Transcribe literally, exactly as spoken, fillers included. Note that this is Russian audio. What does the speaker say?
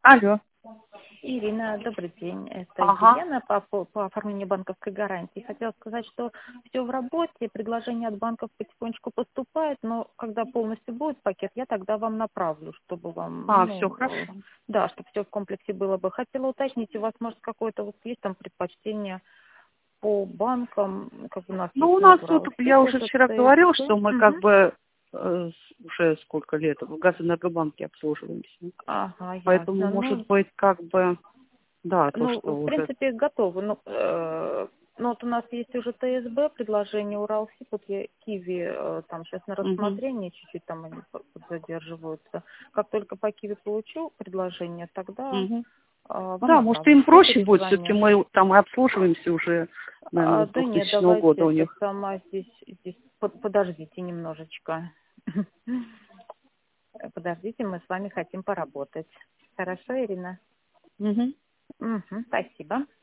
Алло. Ирина, добрый день. Это Ага. Елена по, по, по оформлению банковской гарантии. Хотела сказать, что все в работе, предложения от банков потихонечку поступают, но когда полностью будет пакет, я тогда вам направлю, чтобы вам, А, все ну, э, хорошо. да, чтобы все в комплексе было бы. Хотела уточнить, у вас, может, какое-то вот есть там предпочтение по банкам, как у нас Ну, есть у вот нас в тут, Раусип, я уже это вчера говорил, ЦСБ. что мы как Мгм. бы э, с- уже сколько лет в Газэнергобанке обслуживаемся. Ага, Поэтому, ясно. Ну, может быть, как бы, да, то, Ну, что в уже... принципе, готовы. Ну, э, ну, вот у нас есть уже ТСБ, предложение Уралсиб, вот я Киви, э, там сейчас на Мгм. рассмотрении, чуть-чуть там они по- задерживаются. Как только по Киви получу предложение, тогда Мгм. э, вам Да, может, направлю. им Все проще будет, все-таки перезвоню. мы там и обслуживаемся уже, наверное, А, с да нет, двухтысячного давайте года у это них. сама здесь, здесь под- подождите немножечко. Подождите, мы с вами хотим поработать. Хорошо, Ирина? Мгм. Мгм, спасибо.